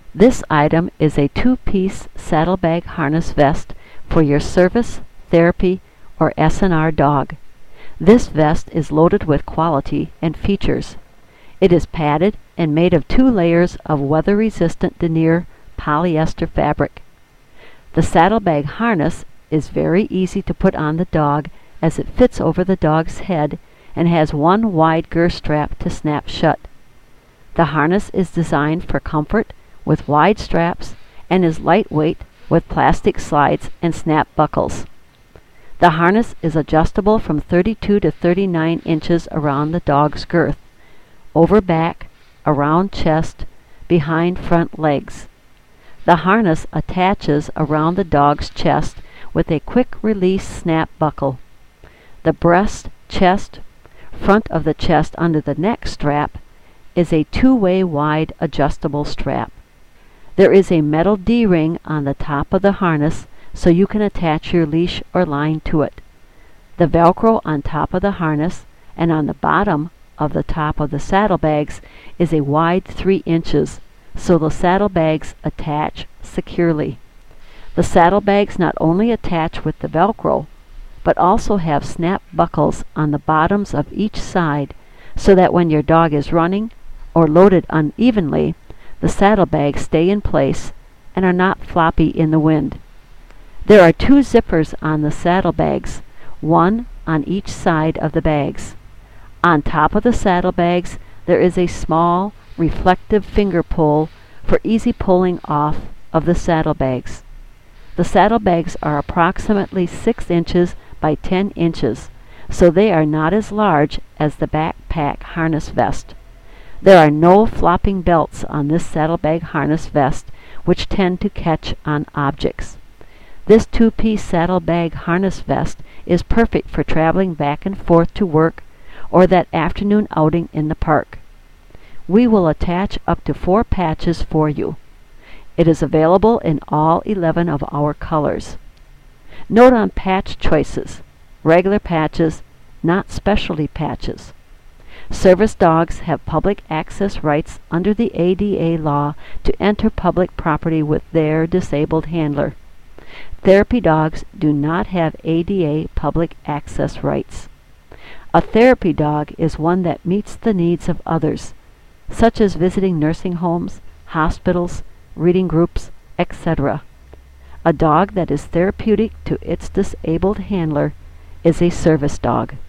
This item is a two-piece saddlebag harness vest for your service, therapy, or S&R dog. This vest is loaded with quality and features. It is padded and made of 2 layers of weather-resistant denier polyester fabric. The saddlebag harness is very easy to put on the dog as it fits over the dog's head and has one wide girth strap to snap shut. The harness is designed for comfort with wide straps and is lightweight with plastic slides and snap buckles. The harness is adjustable from 32 to 39 inches around the dog's girth, over back, around chest, behind front legs. The harness attaches around the dog's chest with a quick release snap buckle. The breast, chest, front of the chest under the neck strap is a 2-way wide adjustable strap. There is a metal D-ring on the top of the harness so you can attach your leash or line to it. The Velcro on top of the harness and on the bottom of the top of the saddlebags is a wide 3 inches so the saddlebags attach securely. The saddlebags not only attach with the Velcro, but also have snap buckles on the bottoms of each side so that when your dog is running or loaded unevenly, the saddlebags stay in place and are not floppy in the wind. There are 2 zippers on the saddlebags, one on each side of the bags. On top of the saddlebags, there is a small, reflective finger pull for easy pulling off of the saddlebags. The saddlebags are approximately 6 inches by 10 inches, so they are not as large as the backpack harness vest. There are no flopping belts on this saddlebag harness vest, which tend to catch on objects. This 2-piece saddlebag harness vest is perfect for traveling back and forth to work or that afternoon outing in the park. We will attach up to 4 patches for you. It is available in all 11 of our colors. Note on patch choices: regular patches, not specialty patches. Service dogs have public access rights under the ADA law to enter public property with their disabled handler. Therapy dogs do not have ADA public access rights. A therapy dog is one that meets the needs of others, such as visiting nursing homes, hospitals, reading groups, etc. A dog that is therapeutic to its disabled handler is a service dog.